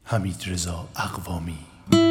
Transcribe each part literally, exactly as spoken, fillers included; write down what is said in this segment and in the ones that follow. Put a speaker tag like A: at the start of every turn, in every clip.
A: حمیدرضا اقوامی.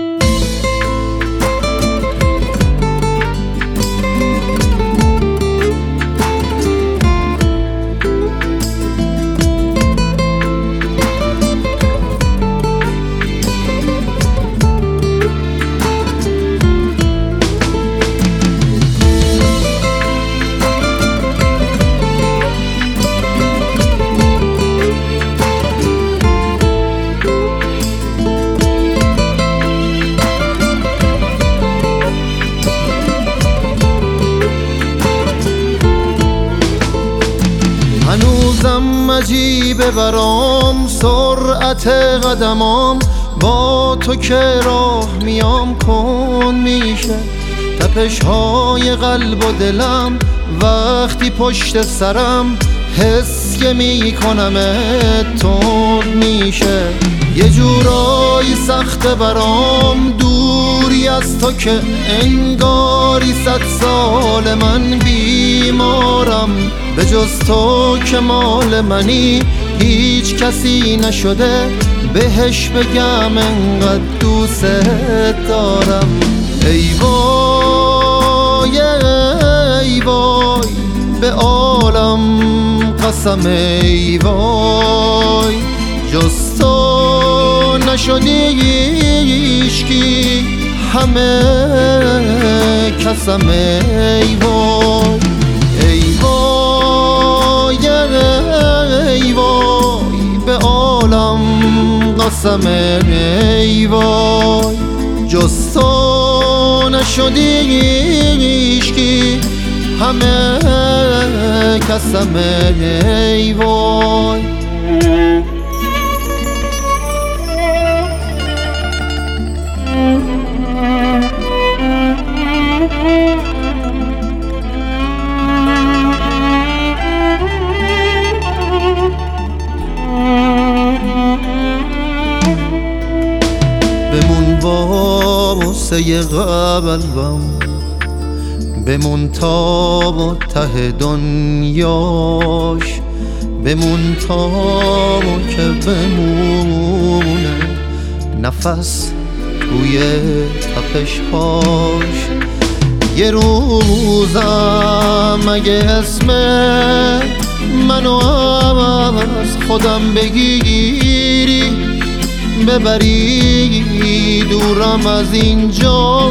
B: هنوزم عجیبه برام سرعت قدمام، با تو که راه میام کن میشه تپش های قلب و دلم، وقتی پشت سرم حس که میکنمت تند میشه. یه جورایی سخته برام دوری از تو که انگاری صد سال من بیمارم، به جز تو که مال منی هیچ کسی نشده بهش بگم انقدر دوست دارم. ای وای ای وای به عالم قسم، ای وای جز تو نشدی هیچکی همه کسم. ای وای ای وای ای وای به عالم قسم، ای وای جز تو نشدی هیچکی همه کسم. ای وای بمون واسه قلبم، بمون تا ته دنیاش، بمون تا که بمونه نفس توی تپش‌هاش. یه روزم اگه اسم منو از خودم بگیری، ببری دورم از اینجا،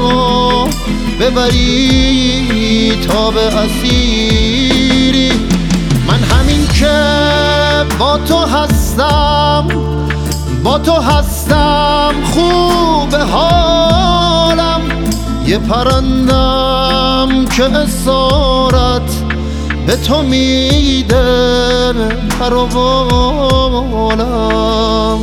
B: ببری تا به اسیری. من همین که با تو هستم، با تو هستم خوب حالم، یه پرندم که اسارت به تو میده پر و بالم.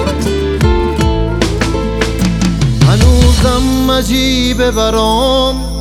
B: هنوزم عجیبه برام